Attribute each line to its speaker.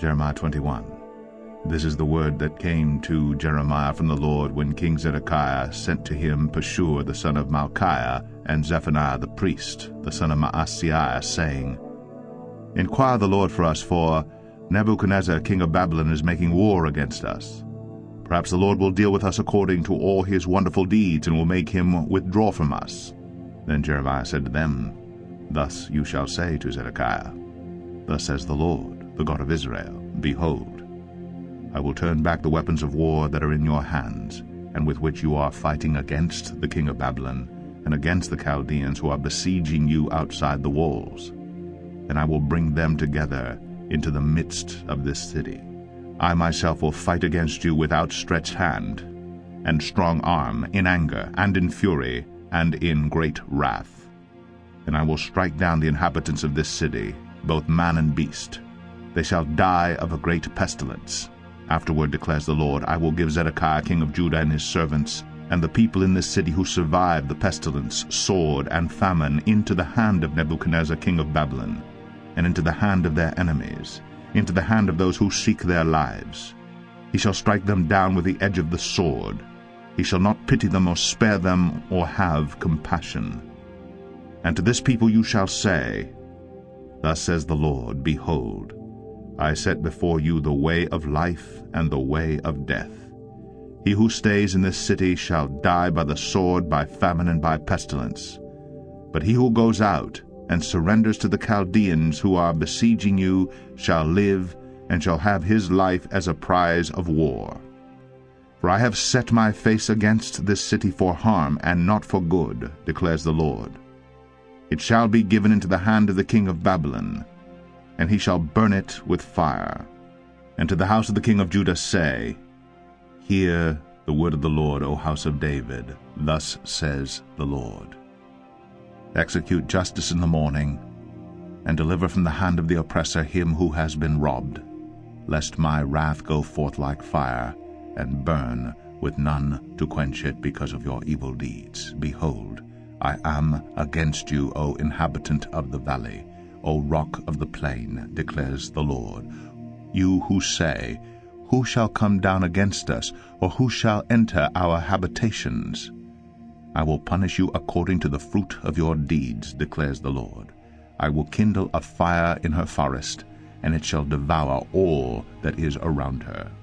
Speaker 1: Jeremiah 21. This is the word that came to Jeremiah from the Lord when King Zedekiah sent to him Pashur the son of Malchiah and Zephaniah the priest, the son of Maaseiah, saying, Inquire the Lord for us, for Nebuchadnezzar king of Babylon is making war against us. Perhaps the Lord will deal with us according to all his wonderful deeds, and will make him withdraw from us. Then Jeremiah said to them, Thus you shall say to Zedekiah, Thus says the Lord, the God of Israel, Behold, I will turn back the weapons of war that are in your hands, and with which you are fighting against the king of Babylon, and against the Chaldeans who are besieging you outside the walls. And I will bring them together into the midst of this city. I myself will fight against you with outstretched hand and strong arm, in anger and in fury and in great wrath. And I will strike down the inhabitants of this city, both man and beast. They shall die of a great pestilence. Afterward, declares the Lord, I will give Zedekiah king of Judah and his servants, and the people in this city who survived the pestilence, sword, and famine, into the hand of Nebuchadnezzar king of Babylon, and into the hand of their enemies, into the hand of those who seek their lives. He shall strike them down with the edge of the sword. He shall not pity them or spare them or have compassion. And to this people you shall say, Thus says the Lord, Behold, I set before you the way of life and the way of death. He who stays in this city shall die by the sword, by famine, and by pestilence. But he who goes out and surrenders to the Chaldeans who are besieging you shall live, and shall have his life as a prize of war. For I have set my face against this city for harm, and not for good, declares the Lord. It shall be given into the hand of the king of Babylon, and he shall burn it with fire. And to the house of the king of Judah say, Hear the word of the Lord, O house of David. Thus says the Lord. Execute justice in the morning, and deliver from the hand of the oppressor him who has been robbed, lest my wrath go forth like fire, and burn with none to quench it because of your evil deeds. Behold, I am against you, O inhabitant of the valley, O rock of the plain, declares the Lord. You who say, Who shall come down against us, or who shall enter our habitations? I will punish you according to the fruit of your deeds, declares the Lord. I will kindle a fire in her forest, and it shall devour all that is around her.